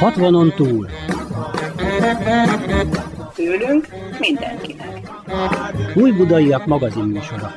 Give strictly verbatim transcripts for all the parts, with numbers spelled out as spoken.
hatvanon túl. Tőlünk mindenkinek. Újbudaiak magazin műsora.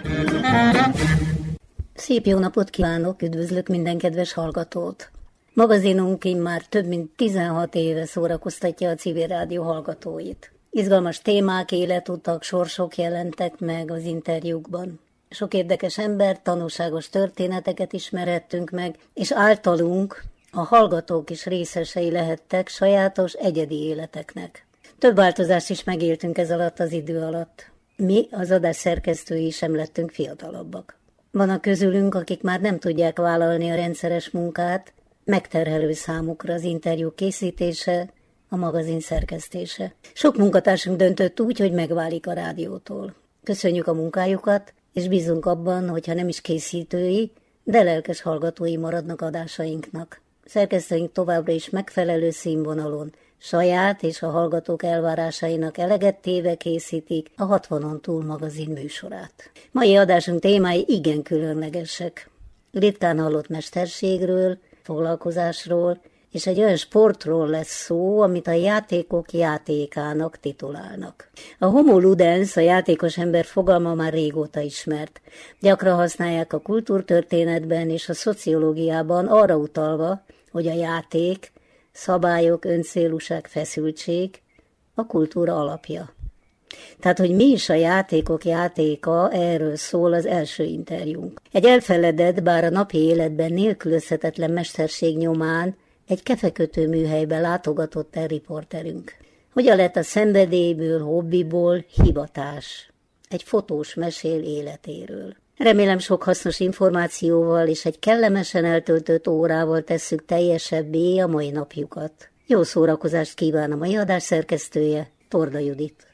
Szép jó napot kívánok, üdvözlök minden kedves hallgatót. Magazinunk immár több mint tizenhat éve szórakoztatja a civil rádió hallgatóit. Izgalmas témák, életutak, sorsok jelentek meg az interjúkban. Sok érdekes ember, tanulságos történeteket ismerhettünk meg, és általunk a hallgatók is részesei lehettek sajátos, egyedi életeknek. Több változást is megéltünk ez alatt az idő alatt. Mi, az adás szerkesztői sem lettünk fiatalabbak. Vannak közülünk, akik már nem tudják vállalni a rendszeres munkát, megterhelő számukra az interjú készítése, a magazin szerkesztése. Sok munkatársunk döntött úgy, hogy megválik a rádiótól. Köszönjük a munkájukat, és bízunk abban, hogyha nem is készítői, de lelkes hallgatói maradnak adásainknak. Szerkesztőink továbbra is megfelelő színvonalon, saját és a hallgatók elvárásainak eleget téve készítik a hatvanon túl magazin műsorát. Mai adásunk témái igen különlegesek. Ritkán hallott mesterségről, foglalkozásról, és egy olyan sportról lesz szó, amit a játékok játékának titulálnak. A homo ludens, a játékos ember fogalma már régóta ismert. Gyakran használják a kultúrtörténetben és a szociológiában arra utalva, hogy a játék, szabályok, öncélúság, feszültség a kultúra alapja. Tehát, hogy mi is a játékok játéka, erről szól az első interjúnk. Egy elfeledett, bár a napi életben nélkülözhetetlen mesterség nyomán egy kefekötő műhelybe látogatott el riporterünk. Hogyan lett a szenvedélyből, hobbiból hivatás? Egy fotós mesél életéről. Remélem sok hasznos információval és egy kellemesen eltöltött órával tesszük teljesebbé a mai napjukat. Jó szórakozást kíván a mai adás szerkesztője, Torda Judit.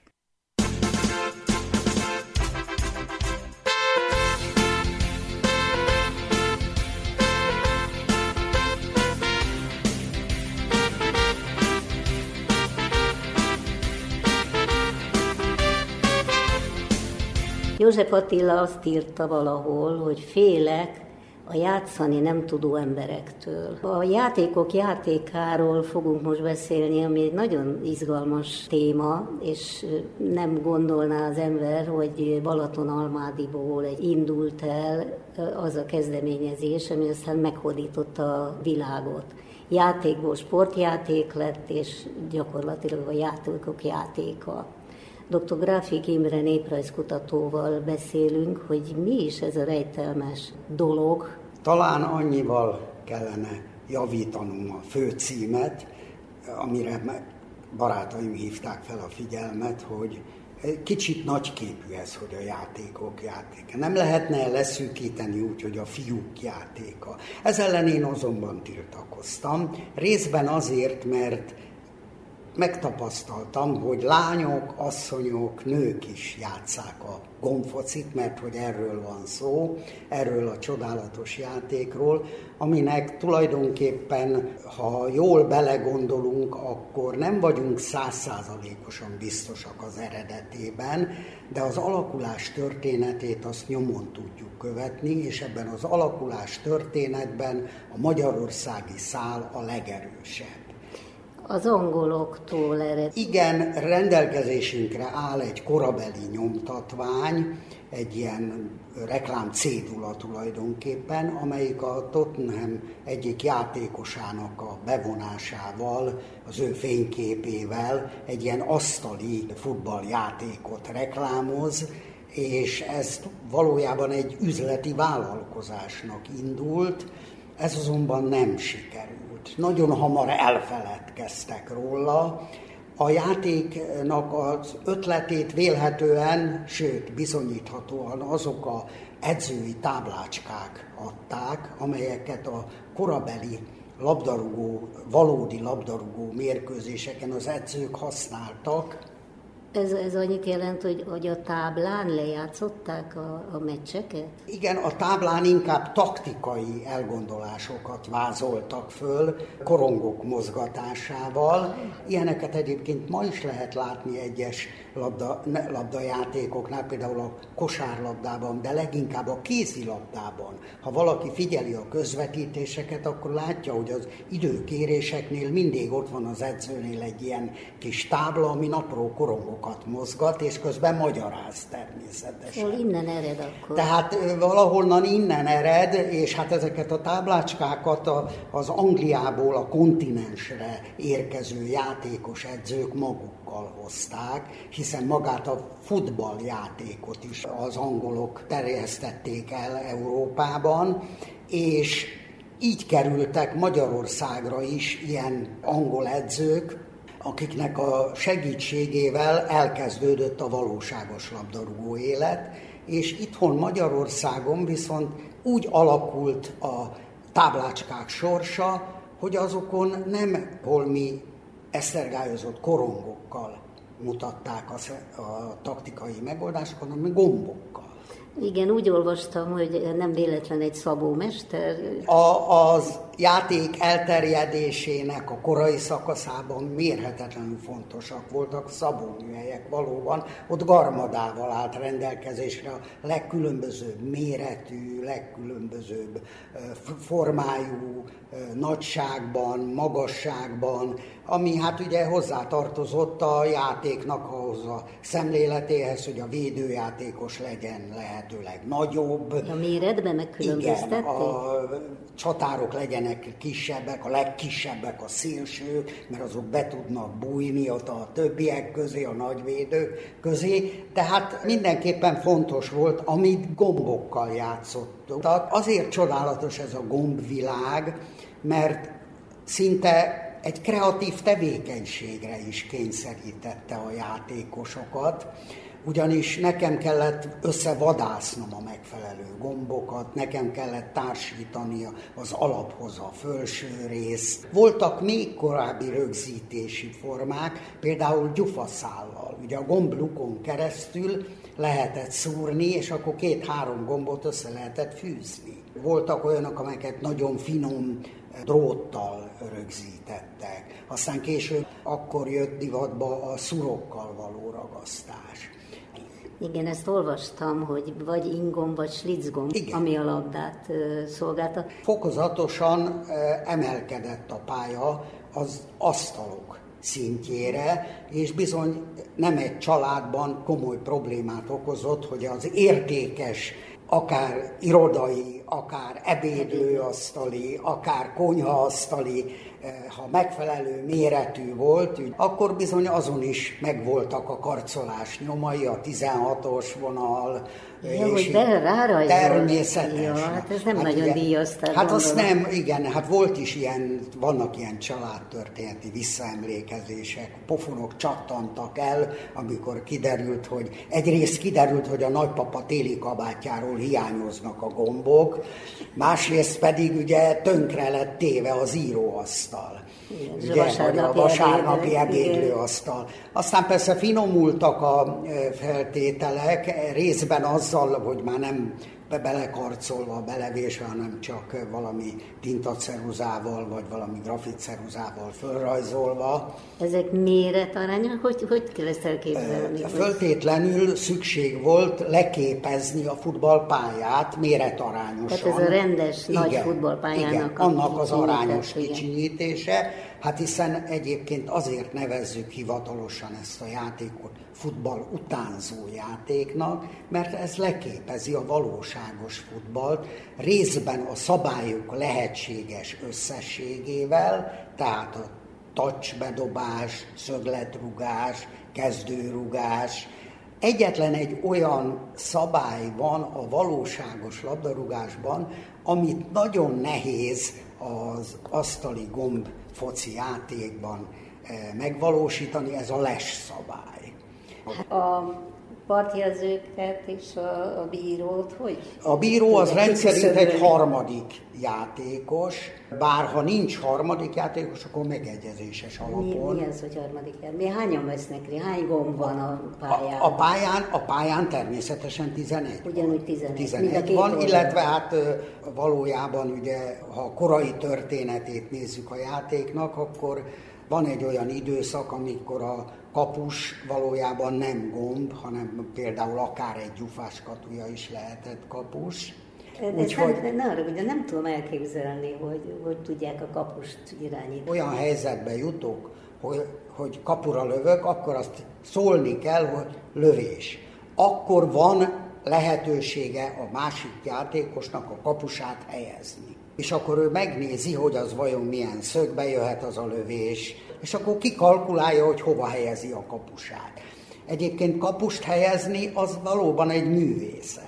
József Attila azt írta valahol, hogy félek a játszani nem tudó emberektől. A játékok játékáról fogunk most beszélni, ami egy nagyon izgalmas téma, és nem gondolná az ember, hogy Balatonalmádiból indult el az a kezdeményezés, ami aztán meghódította a világot. Játékból sportjáték lett, és gyakorlatilag a játékok játéka. doktor Gráfik Imre néprajzkutatóval beszélünk, hogy mi is ez a rejtelmes dolog. Talán annyival kellene javítanom a főcímet, amire barátaim hívták fel a figyelmet, hogy kicsit nagyképű ez, hogy a játékok játéka. Nem lehetne leszűkíteni úgy, hogy a fiúk játéka. Ez ellen én azonban tiltakoztam. Részben azért, mert megtapasztaltam, hogy lányok, asszonyok, nők is játsszák a gombfocit, mert hogy erről van szó, erről a csodálatos játékról, aminek tulajdonképpen, ha jól belegondolunk, akkor nem vagyunk százszázalékosan biztosak az eredetében, de az alakulás történetét azt nyomon tudjuk követni, és ebben az alakulás történetben a magyarországi szál a legerősebb. Az angoloktól ered. Igen, rendelkezésünkre áll egy korabeli nyomtatvány, egy ilyen reklám cédula tulajdonképpen, amelyik a Tottenham egyik játékosának a bevonásával, az ő fényképével egy ilyen asztali futballjátékot reklámoz, és ez valójában egy üzleti vállalkozásnak indult, ez azonban nem sikerült. Nagyon hamar elfeledkeztek róla. A játéknak az ötletét vélhetően, sőt bizonyíthatóan azok a edzői táblácskák adták, amelyeket a korabeli labdarúgó, valódi labdarúgó mérkőzéseken az edzők használtak, Ez, ez annyit jelent, hogy, hogy a táblán lejátszották a, a meccseket? Igen, a táblán inkább taktikai elgondolásokat vázoltak föl, korongok mozgatásával. Ilyeneket egyébként ma is lehet látni egyes labda, labdajátékoknál, például a kosárlabdában, de leginkább a kézilabdában. Ha valaki figyeli a közvetítéseket, akkor látja, hogy az időkéréseknél mindig ott van az edzőnél egy ilyen kis tábla, ami apró korongokat mozgat, és közben magyaráz természetesen. Hol innen ered akkor? Tehát valahonnan innen ered, és hát ezeket a táblácskákat az Angliából a kontinensre érkező játékos edzők magukkal hozták, hiszen magát a futballjátékot is az angolok terjesztették el Európában, és így kerültek Magyarországra is ilyen angol edzők, akiknek a segítségével elkezdődött a valóságos labdarúgó élet, és itthon Magyarországon viszont úgy alakult a táblácskák sorsa, hogy azokon nem holmi esztergályozott korongokkal mutatták a, a taktikai megoldásokat, hanem gombokkal. Igen, úgy olvastam, hogy nem véletlen egy szabómester. A, az játék elterjedésének a korai szakaszában mérhetetlenül fontosak voltak szabóműhelyek valóban. Ott garmadával állt rendelkezésre a legkülönbözőbb méretű, legkülönbözőbb formájú, nagyságban, magasságban, ami hát ugye hozzátartozott a játéknak ahhoz a szemléletéhez, hogy a védőjátékos legyen lehetőleg nagyobb. A méretben megkülönböztették? Igen, a csatárok legyenek kisebbek, a legkisebbek a szélsők, mert azok be tudnak bújni ott a többiek közé, a nagyvédők közé. Tehát mindenképpen fontos volt, amit gombokkal játszottunk. Azért csodálatos ez a gombvilág, mert szinte egy kreatív tevékenységre is kényszerítette a játékosokat, ugyanis nekem kellett összevadásznom a megfelelő gombokat, nekem kellett társítani az alaphoz a felső részt. Voltak még korábbi rögzítési formák, például gyufaszállal. Ugye a gomblukon keresztül lehetett szúrni, és akkor két-három gombot össze lehetett fűzni. Voltak olyanok, amelyeket nagyon finom dróttal rögzítettek. Aztán később akkor jött divatba a szurokkal való ragasztás. Igen, ezt olvastam, hogy vagy ingomb, vagy slitzgomb, ami a labdát uh, szolgálta. Fokozatosan uh, emelkedett a pálya az asztalok szintjére, és bizony nem egy családban komoly problémát okozott, hogy az értékes, akár irodai, akár ebédlőasztali, akár konyhaasztali, ha megfelelő méretű volt, akkor bizony azon is megvoltak a karcolás nyomai, a tizenhatos vonal. Ja, hogy rára természetesen. Ja, hát ez nem hát nagyon ugye, díjazták. Hát azt nem, igen, hát volt is ilyen, vannak ilyen családtörténeti visszaemlékezések, pofonok csattantak el, amikor kiderült, hogy egyrészt kiderült, hogy a nagypapa téli kabátjáról hiányoznak a gombok, másrészt pedig ugye tönkre lett téve az íróasztal. Igen, ugye, vasárnapi a vasárnapi ebédlő, ebédlőasztal. Aztán persze finomultak a feltételek, részben azzal, hogy már nem belekarcolva, belevésve, hanem csak valami tintaceruzával, vagy valami grafitceruzával fölrajzolva. Ezek méretarányak? Hogy, hogy kell ezt elképzelni? Föltétlenül szükség volt leképezni a futballpályát méretarányosan. Tehát ez a rendes igen, nagy futballpályának igen, a annak az arányos igen. kicsinyítése. Hát hiszen egyébként azért nevezzük hivatalosan ezt a játékot futball utánzó játéknak, mert ez leképezi a valóságos futballt, részben a szabályok lehetséges összességével, tehát a touch bedobás, szögletrugás, kezdőrugás. Egyetlen egy olyan szabály van a valóságos labdarúgásban, amit nagyon nehéz az asztali gomb foci játékban megvalósítani, ez a les szabály. A partjelzőket és a, a bírót, hogy? A bíró az rendszerint egy küszöbölni? harmadik játékos, bár ha nincs harmadik játékos, akkor megegyezéses alapon. Mi, mi az, hogy harmadik játékos? Mi hányan vesznek részt? Hány gomb van a pályán? A, a pályán, a pályán természetesen tizenegy. Ugyanúgy tizenegy. tizenegy van, oldal. Illetve hát valójában ugye, ha a korai történetét nézzük a játéknak, akkor van egy olyan időszak, amikor a kapus valójában nem gomb, hanem például akár egy gyufás katuja is lehetett kapus. Úgyhogy nem, ne, de nem tudom elképzelni, hogy, hogy tudják a kapust irányítani. Olyan helyzetbe jutok, hogy, hogy kapura lövök, akkor azt szólni kell, hogy lövés. Akkor van lehetősége a másik játékosnak a kapusát helyezni. És akkor ő megnézi, hogy az vajon milyen szögbe jöhet az a lövés, és akkor kikalkulálja, hogy hova helyezi a kapusát. Egyébként kapust helyezni az valóban egy művészet.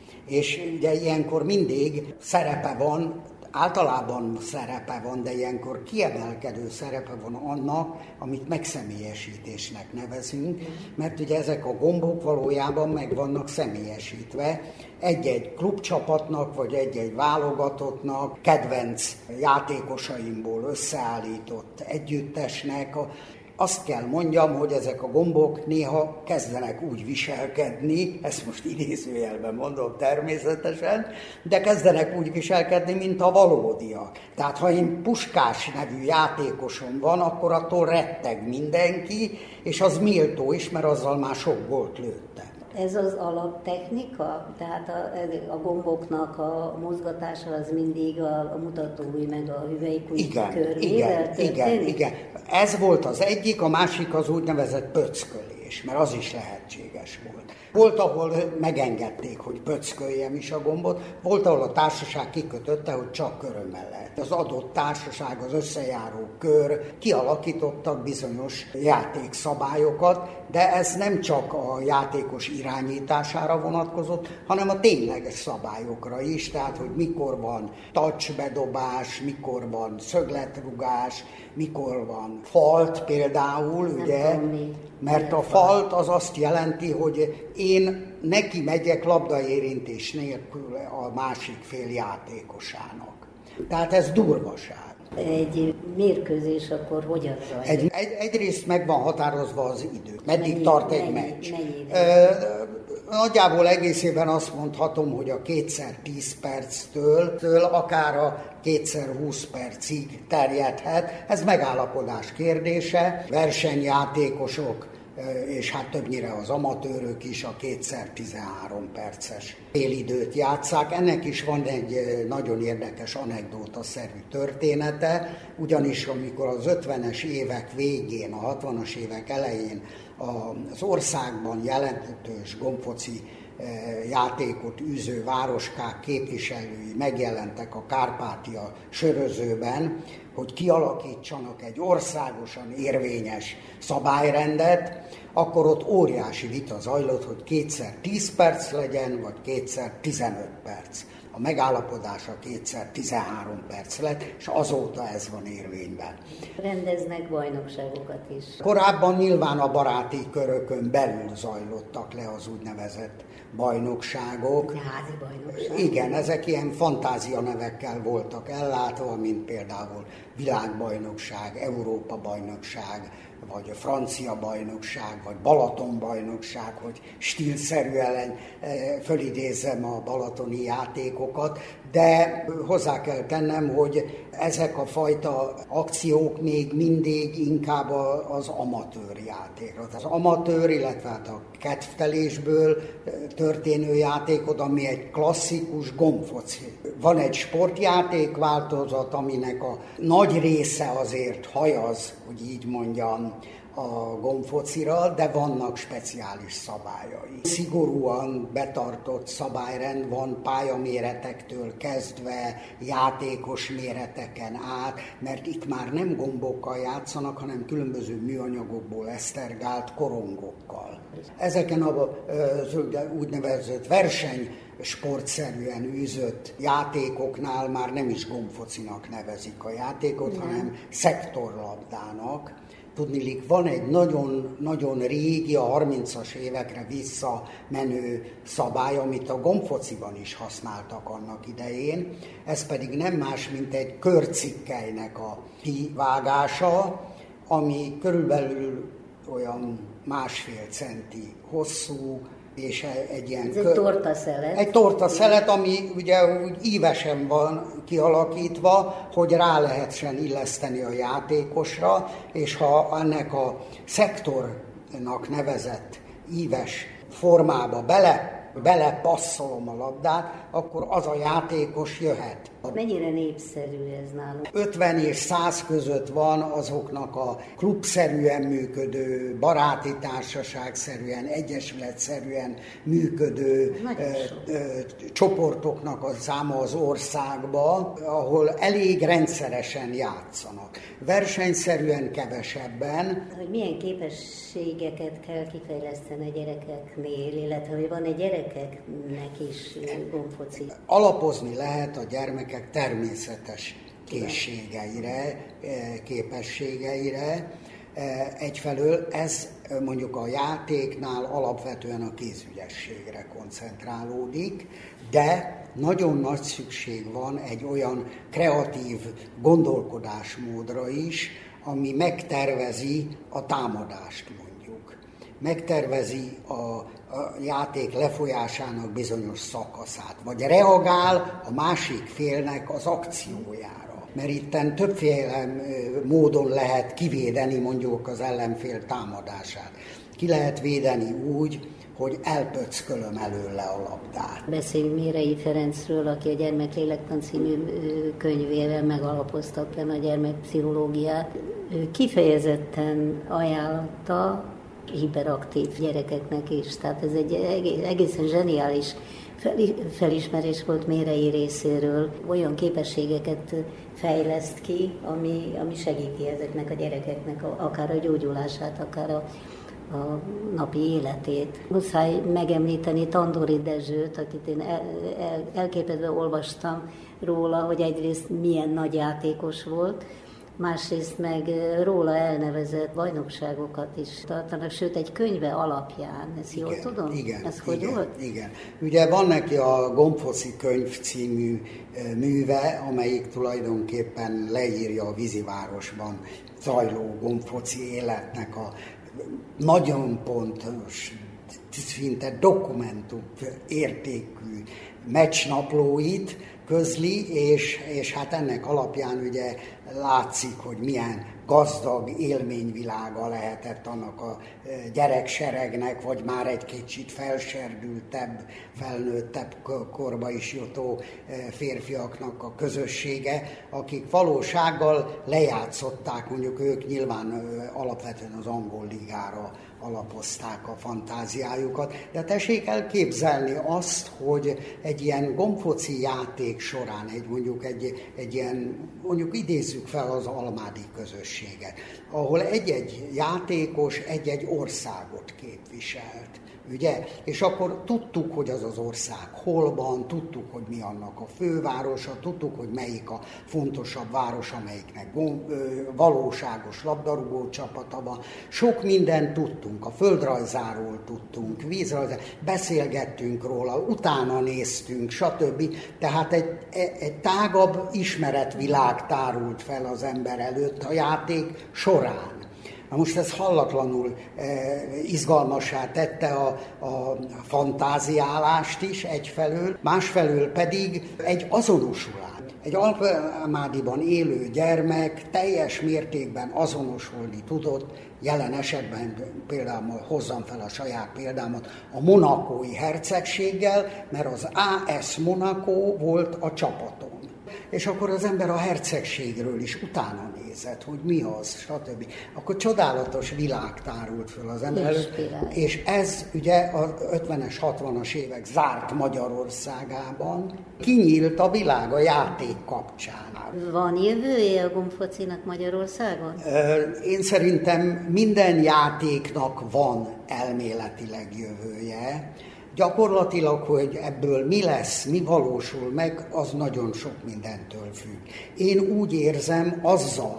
És ugye ilyenkor mindig szerepe van, általában szerepe van, de ilyenkor kiemelkedő szerepe van annak, amit megszemélyesítésnek nevezünk, mert ugye ezek a gombok valójában meg vannak személyesítve. Egy-egy klubcsapatnak, vagy egy-egy válogatottnak, kedvenc játékosaimból összeállított együttesnek. Azt kell mondjam, hogy ezek a gombok néha kezdenek úgy viselkedni, ezt most idézőjelben mondom természetesen, de kezdenek úgy viselkedni, mint a valódiak. Tehát ha én Puskás nevű játékosom van, akkor attól retteg mindenki, és az méltó is, mert azzal már sok gólt lőttem. Ez az alaptechnika? Tehát a, a gomboknak a mozgatása az mindig a, a mutatóujj meg a hüvelykujj körmével történik? Igen, igen. Ez volt az egyik, a másik az úgynevezett pöckölés, mert az is lehetséges volt. Volt, ahol megengedték, hogy pöcköljem is a gombot, volt, ahol a társaság kikötötte, hogy csak körömmel lehet. Az adott társaság, az összejáró kör kialakítottak bizonyos játékszabályokat, de ez nem csak a játékos irányítására vonatkozott, hanem a tényleges szabályokra is, tehát hogy mikor van touchbedobás, mikor van szögletrugás, mikor van falt például, nem ugye, tudom, mert a falt az azt jelenti, hogy én neki megyek labdaérintés nélkül a másik fél játékosának. Tehát ez durvaság. Egy mérkőzés akkor hogyan zajlik? Egy, egy, egyrészt meg van határozva az idő. Meddig mennyi, tart egy mennyi, meccs. Mennyi e, nagyjából egészében azt mondhatom, hogy a kétszer tíz perctől től akár a kétszer húsz percig terjedhet. Ez megállapodás kérdése. Versenyjátékosok és hát többnyire az amatőrök is a kétszer tizenhárom perces félidőt játsszák. Ennek is van egy nagyon érdekes anekdótaszerű története, ugyanis amikor az ötvenes évek végén, a hatvanas évek elején az országban jelentős gombfoci játékot űző városkák képviselői megjelentek a Kárpátia sörözőben, hogy kialakítsanak egy országosan érvényes szabályrendet, akkor ott óriási vita zajlott, hogy kétszer tíz perc legyen, vagy kétszer tizenöt perc. A megállapodás a kétszer tizenhárom perc lett, és azóta ez van érvényben. Rendeznek bajnokságokat is. Korábban nyilván a baráti körökön belül zajlottak le az úgynevezett bajnokságok. Házi bajnokság. Igen, ezek ilyen fantázia nevekkel voltak ellátva, mint például világbajnokság, Európa bajnokság, vagy a francia bajnokság, vagy Balaton bajnokság, hogy stílszerűen fölidézzem a balatoni játékokat, de hozzá kell tennem, hogy ezek a fajta akciók még mindig inkább az amatőr játékra. Az amatőr, illetve hát a kedvtelésből történő játékod, ami egy klasszikus gombfoci. Van egy sportjáték változat, aminek a nagy része azért hajaz, hogy így mondjam, a gombfocira, de vannak speciális szabályai. Szigorúan betartott szabályrend van pályaméretektől kezdve, játékos méreteken át, mert itt már nem gombokkal játszanak, hanem különböző műanyagokból esztergált korongokkal. Ezeken az úgynevezett verseny sportszerűen űzött játékoknál már nem is gombfocinak nevezik a játékot, nem. hanem szektorlabdának. Tudniillik, van egy nagyon, nagyon régi, a harmincas évekre visszamenő szabály, amit a gombfociban is használtak annak idején. Ez pedig nem más, mint egy körcikkelynek a kivágása, ami körülbelül olyan másfél centi hosszú, és egy ilyen... Ez egy tortaszelet. Egy tortaszelet, ami ugye úgy ívesen van kialakítva, hogy rá lehessen illeszteni a játékosra, és ha ennek a szektornak nevezett íves formába bele, belepasszolom a labdát, akkor az a játékos jöhet. Mennyire népszerű ez nálunk? ötven és száz között van azoknak a klubszerűen működő, baráti társaságszerűen, egyesületszerűen működő ö, ö, csoportoknak a száma az országban, ahol elég rendszeresen játszanak. Versenyszerűen kevesebben. Hogy milyen képességeket kell kifejleszteni a gyerekeknél, illetve hogy van egy gyerekeknek is gombfoci? Alapozni lehet a gyermekek természetes készségeire, képességeire. Egyfelől ez mondjuk a játéknál alapvetően a kézügyességre koncentrálódik, de nagyon nagy szükség van egy olyan kreatív gondolkodásmódra is, ami megtervezi a támadást mondjuk. Megtervezi a, a játék lefolyásának bizonyos szakaszát, vagy reagál a másik félnek az akciójára. Mert itten többféle módon lehet kivédeni mondjuk az ellenfél támadását. Ki lehet védeni úgy, hogy elpöckölöm előle a labdát. Beszéljünk Mérei Ferencről, aki a Gyermeklélektan című könyvével megalapozta a gyermekpszichológiát. Ő kifejezetten ajánlotta hiperaktív gyerekeknek is. Tehát ez egy egészen zseniális felismerés volt Mérei részéről. Olyan képességeket fejleszt ki, ami, ami segíti ezeknek a gyerekeknek akár a gyógyulását, akár a, a napi életét. Muszáj megemlíteni Tandori Dezsőt, akit én el, el, elképedve olvastam róla, hogy egyrészt milyen nagy játékos volt, másrészt meg róla elnevezett bajnokságokat is tartanak, sőt egy könyve alapján, ezt jól igen, tudom? Igen, ez hogy igen, volt? Igen. Ugye van neki a Gombfoci könyv című műve, amelyik tulajdonképpen leírja a vízivárosban zajló gombfoci életnek a nagyon pontos, szinte dokumentum értékű meccsnaplóit közli, és, és hát ennek alapján ugye látszik, hogy milyen gazdag élményvilága lehetett annak a gyerekseregnek, vagy már egy kicsit felserdültebb, felnőttebb korba is jutó férfiaknak a közössége, akik valósággal lejátszották, mondjuk ők nyilván alapvetően az angol ligára alapozták a fantáziájukat, de tessék elképzelni azt, hogy egy ilyen gombfoci játék során, egy mondjuk egy, egy ilyen, mondjuk idézzük fel az almádi közösséget, ahol egy-egy játékos egy-egy országot képviselt, ugye? És akkor tudtuk, hogy az az ország hol van, tudtuk, hogy mi annak a fővárosa, tudtuk, hogy melyik a fontosabb város, amelyiknek gomb, valóságos labdarúgó csapata van. Sok mindent tudtunk, a földrajzáról tudtunk, vízrajzáról, beszélgettünk róla, utána néztünk, stb. Tehát egy, egy tágabb ismeretvilág tárult fel az ember előtt a játék során. Na most ez hallatlanul eh, izgalmassá tette a, a fantáziálást is egyfelől, másfelől pedig egy azonosulás. Egy Almádiban élő gyermek teljes mértékben azonosulni tudott, jelen esetben például hozzam fel a saját példámat, a monakói hercegséggel, mert az á es Monaco volt a csapatom. És akkor az ember a hercegségről is utána nézett, hogy mi az, stb. Akkor csodálatos világ tárult föl az ember előtt, és ez ugye az ötvenes, hatvanas évek zárt Magyarországában kinyílt a világ a játék kapcsán. Van jövője a gombfocinak Magyarországon? Én szerintem minden játéknak van elméletileg jövője. Gyakorlatilag, hogy ebből mi lesz, mi valósul meg, az nagyon sok mindentől függ. Én úgy érzem azzal,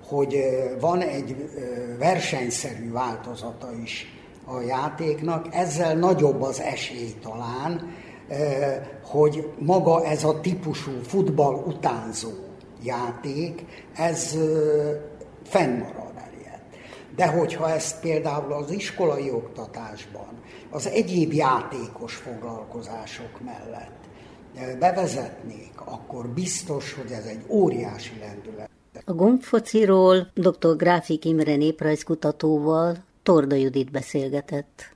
hogy van egy versenyszerű változata is a játéknak, ezzel nagyobb az esély talán, hogy maga ez a típusú futball utánzó játék, ez fennmarad elért. De hogyha ezt például az iskolai oktatásban, az egyéb játékos foglalkozások mellett bevezetnék, akkor biztos, hogy ez egy óriási lendület. A gombfociról dr. Gráfik Imre néprajzkutatóval Torda Judit beszélgetett.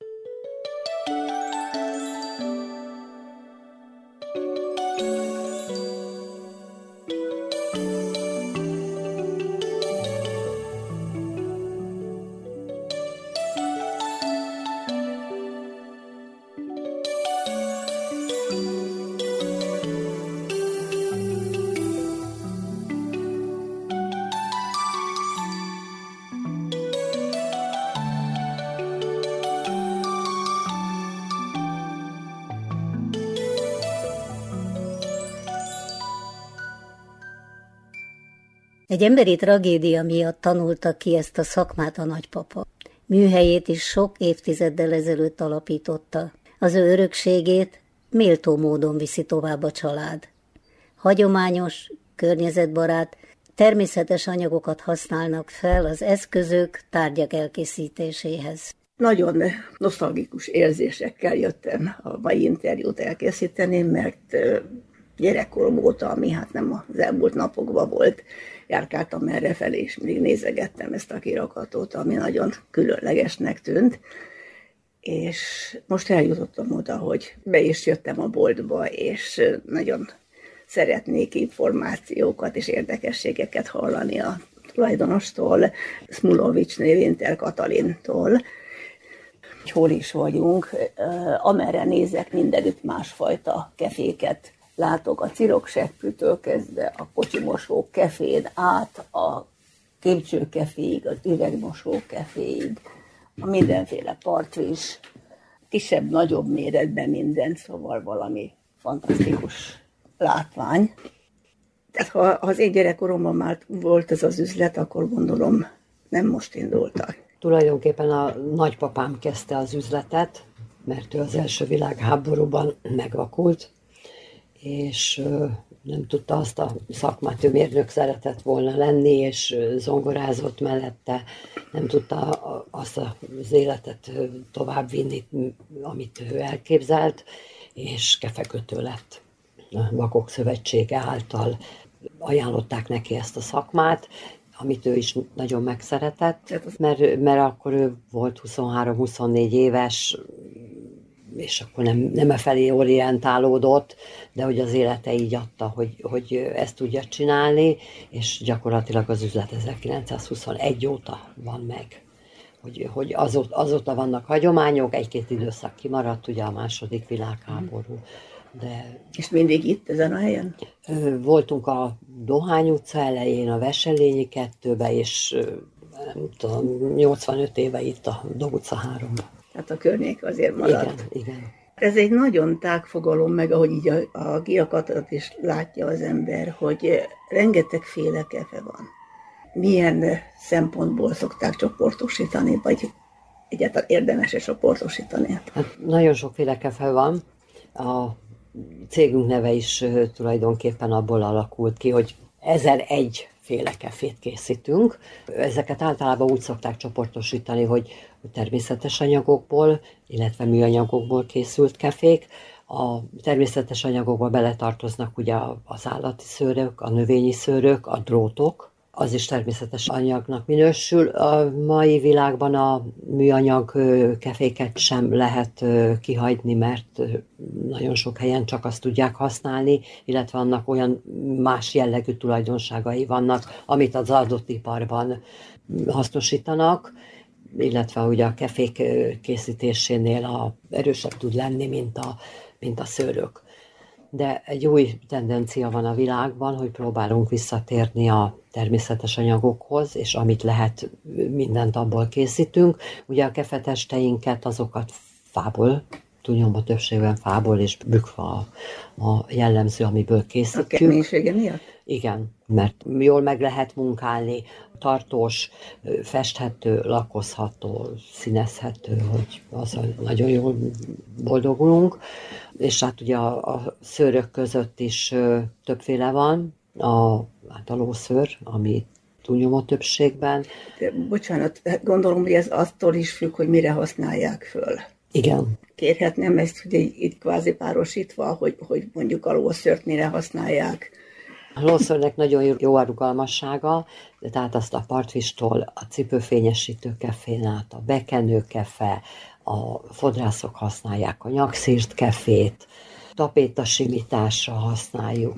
Egy emberi tragédia miatt tanulta ki ezt a szakmát a nagypapa. Műhelyét is sok évtizeddel ezelőtt alapította. Az ő örökségét méltó módon viszi tovább a család. Hagyományos, környezetbarát, természetes anyagokat használnak fel az eszközök, tárgyak elkészítéséhez. Nagyon nosztalgikus érzésekkel jöttem a mai interjút elkészíteni, mert gyerekkorom óta, ami hát nem az elmúlt napokban volt, járkáltam errefelé, és mindig nézegettem ezt a kirakatot, ami nagyon különlegesnek tűnt. És most eljutottam oda, hogy be is jöttem a boltba, és nagyon szeretnék információkat és érdekességeket hallani a tulajdonostól, Szmulovics Névinter Katalintól. Hol is vagyunk, amerre nézek, mindenütt másfajta keféket látok, a cirokseppűtől kezdve a kocsimosó kefén át, a képcsőkeféig, az üvegmosó keféig, a mindenféle partrizs, kisebb, nagyobb méretben minden, szóval valami fantasztikus látvány. Tehát ha az én gyerekkoromban már volt ez az üzlet, akkor gondolom nem most indultak. Tulajdonképpen a nagypapám kezdte az üzletet, mert ő az első világháborúban megvakult, és nem tudta azt a szakmát, ő mérnök szeretett volna lenni, és zongorázott mellette, nem tudta azt az életet továbbvinni, amit ő elképzelt, és kefekötő lett. A Vakok Szövetsége által ajánlották neki ezt a szakmát, amit ő is nagyon megszeretett, mert, mert akkor ő volt huszonhárom-huszonnégy éves, és akkor nem, nem e felé orientálódott, de hogy az élete így adta, hogy, hogy ezt tudja csinálni, és gyakorlatilag az üzlet ezerkilencszázhuszonegy óta van meg. Hogy, hogy azóta, azóta vannak hagyományok, egy-két időszak kimaradt, ugye a második világháború. De és mindig itt, ezen a helyen? Voltunk a Dohány utca elején, a Veselényi kettőbe, és nem tudom, nyolcvanöt éve itt a Dog utca háromban. Hát a környék azért maradt. Igen, igen. Ez egy nagyon tág fogalom, meg ahogy így a, a kirakatot is látja az ember, hogy rengetegféle kefe van. Milyen szempontból szokták csoportosítani, vagy egyáltalán érdemes-e csoportosítani? Hát nagyon sokféle kefe van. A cégünk neve is tulajdonképpen abból alakult ki, hogy ezer-egy féle kefét készítünk. Ezeket általában úgy szokták csoportosítani, hogy természetes anyagokból, illetve műanyagokból készült kefék. A természetes anyagokba beletartoznak ugye az állati szőrök, a növényi szőrök, a drótok. Az is természetes anyagnak minősül. A mai világban a műanyag keféket sem lehet kihagyni, mert nagyon sok helyen csak azt tudják használni, illetve annak olyan más jellegű tulajdonságai vannak, amit az adott iparban hasznosítanak, illetve ugye a kefék készítésénél a erősebb tud lenni, mint a, mint a szőrök. De egy új tendencia van a világban, hogy próbálunk visszatérni a természetes anyagokhoz, és amit lehet, mindent abból készítünk. Ugye a kefetesteinket, azokat fából, túlnyomó többségben fából és bükfa a jellemző, amiből készítjük. A keménysége miatt? Igen, mert jól meg lehet munkálni, tartós, festhető, lakozható, színezhető, hogy azzal nagyon jól boldogulunk. És hát ugye a, a szőrök között is többféle van, a, hát a lószőr, ami túlnyomó többségben. De, bocsánat, gondolom, hogy ez attól is függ, hogy mire használják föl. Igen. Kérhetném ezt, hogy itt kvázi párosítva, hogy, hogy mondjuk a lószőrt mire használják. A lószőrnek nagyon jó a rugalmassága, de tehát azt a partvistól, a cipőfényesítő kefén át, a bekenőkefe, a fodrászok használják a nyakszírt kefét, tapétasimításra használjuk,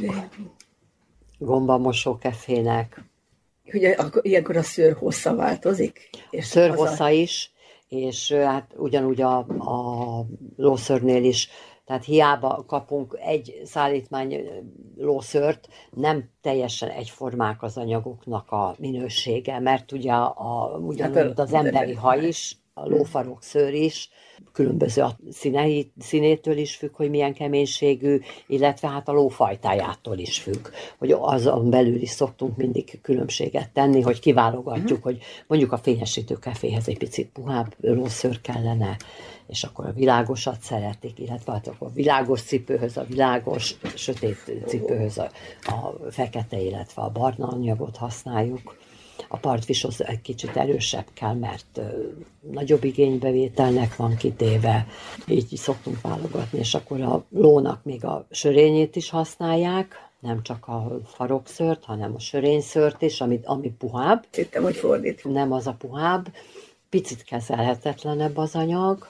gombamosó kefének. Ugye akkor, ilyenkor a szőr hossza változik? És a szőr hossza a... is, és hát ugyanúgy a, a lószőrnél is, tehát hiába kapunk egy szállítmány lószőrt, nem teljesen egyformák az anyagoknak a minősége, mert ugye a, ugyanúgy hát az emberi haj is, a lófarok szőr is, különböző a színei, színétől is függ, hogy milyen keménységű, illetve hát a lófajtájától is függ, hogy azon belül is szoktunk mindig különbséget tenni, hogy kiválogatjuk, hogy mondjuk a fényesítő keféhez egy picit puhább lószőr kellene, és akkor a világosat szeretik, illetve hát akkor a világos cipőhöz, a világos sötét cipőhöz a, a fekete, illetve a barna anyagot használjuk. A partvishoz egy kicsit erősebb kell, mert nagyobb igénybevételnek van kitéve, így szoktunk válogatni, és akkor a lónak még a sörényét is használják, nem csak a farokszőrt, hanem a sörényszőrt is, ami, ami puhább. Hittem, hogy fordít. Nem az a puhább, picit kezelhetetlenebb az anyag.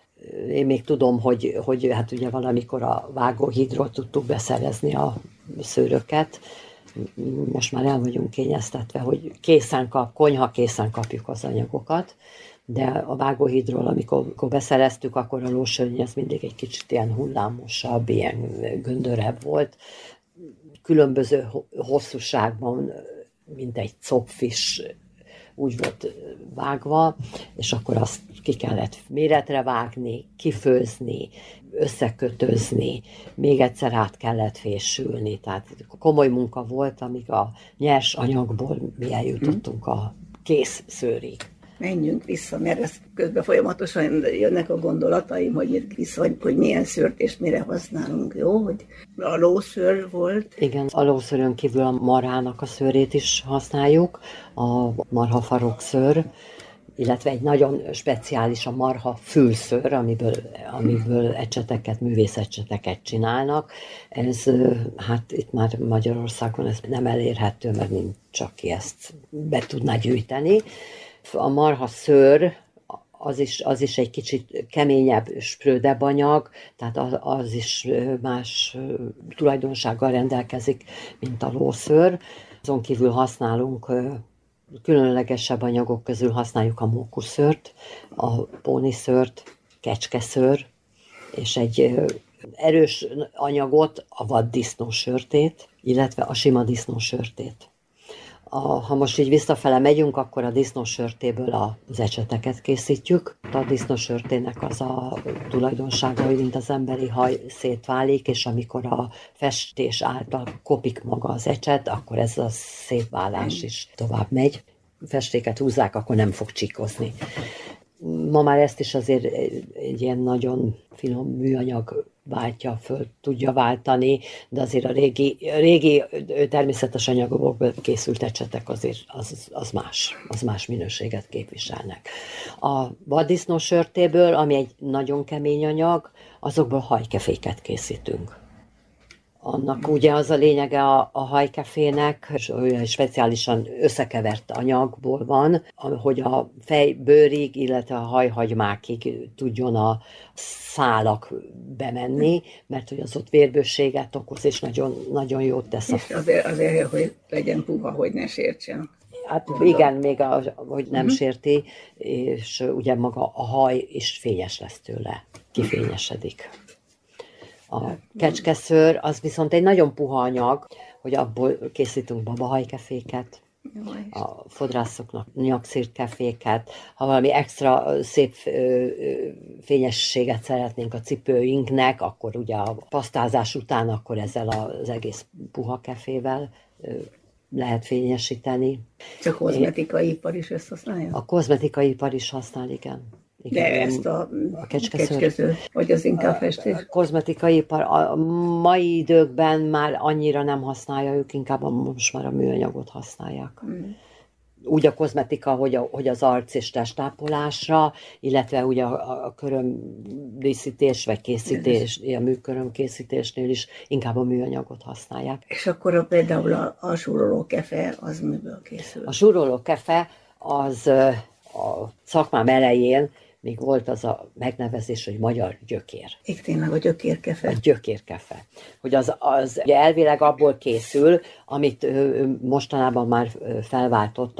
Én még tudom, hogy, hogy hát ugye valamikor a vágóhídról tudtuk beszerezni a szőröket, most már el vagyunk kényeztetve, hogy készen kap, konyha készen kapjuk az anyagokat, de a vágóhídról, amikor, amikor beszereztük, akkor a lósörny ez mindig egy kicsit ilyen hullámosabb, ilyen göndörebb volt. Különböző hosszúságban, mint egy copf is úgy volt vágva, és akkor azt ki kellett méretre vágni, kifőzni, összekötözni, még egyszer át kellett fésülni. Tehát komoly munka volt, amíg a nyers anyagból mi eljutottunk a kész szőrig. Menjünk vissza, mert ez közben folyamatosan jönnek a gondolataim, hogy vissza, hogy, hogy milyen szőrt és mire használunk, jó? Hogy a lószőr volt. Igen, a lószőrön kívül a marhának a szőrét is használjuk, a marhafarokszőr, illetve egy nagyon speciális a marha fülszőr, amiből, amiből ecseteket, művészecseteket csinálnak. Ez, hát itt már Magyarországon ez nem elérhető, mert nincs csak ki ezt be tudná gyűjteni. A marha szőr, az is, az is egy kicsit keményebb, sprödebb anyag, tehát az, az is más tulajdonsággal rendelkezik, mint a lószőr. Azon kívül használunk különlegesebb anyagok közül használjuk a mókuszőrt, a póniszőrt, kecskeszőr, és egy erős anyagot, a vaddisznósörtét, illetve a sima disznósörtét. A, ha most így visszafele megyünk, akkor a disznósörtéből az ecseteket készítjük. A disznósörtének az a tulajdonsága, hogy mint az emberi haj szétválik, és amikor a festés által kopik maga az ecset, akkor ez a szétválás is tovább megy. Festéket húzzák, akkor nem fog csíkozni. Ma már ezt is azért egy ilyen nagyon finom műanyag váltja föl, tudja váltani, de azért a régi, régi természetes anyagokból készült ecsetek azért az, az más, az más minőséget képviselnek. A vaddisznósörtéből, ami egy nagyon kemény anyag, azokból hajkeféket készítünk. Annak ugye az a lényege a, a hajkefének, speciálisan összekevert anyagból van, hogy a fejbőrig, illetve a hajhagymákig tudjon a szálak bemenni, mert hogy az ott vérbőséget okoz, és nagyon, nagyon jót tesz. És azért, azért, hogy legyen puha, hogy ne sértsen. Hát igen, még a, hogy nem uh-huh. sérti, és ugye maga a haj is fényes lesz tőle, kifényesedik. A kecskeszőr az viszont egy nagyon puha anyag, hogy abból készítünk babahajkeféket, a fodrászoknak nyakszírt keféket, ha valami extra szép fényességet szeretnénk a cipőinknek, akkor ugye a pasztázás után akkor ezzel az egész puha kefével lehet fényesíteni. Csak a kozmetikai ipar is ezt használja? A kozmetikai ipar is használ, igen. igen. De ezt a, a kecskeszőr, kecskeszőr, vagy az inkább festés? A kozmetikai ipar a mai időkben már annyira nem használja, ők inkább most már a műanyagot használják. Hmm. Úgy a kozmetika, hogy, a, hogy az arc és testápolásra, illetve ugye a, a körömdíszítés vagy készítés, a műköröm készítésnél is inkább a műanyagot használják. És akkor a, például a, a súroló kefe az miből készül? A súroló kefe az a szakmám elején még volt az a megnevezés, hogy magyar gyökér. Így tényleg a gyökérkefe. A gyökérkefe. Hogy az, az ugye elvileg abból készül, amit mostanában már felváltott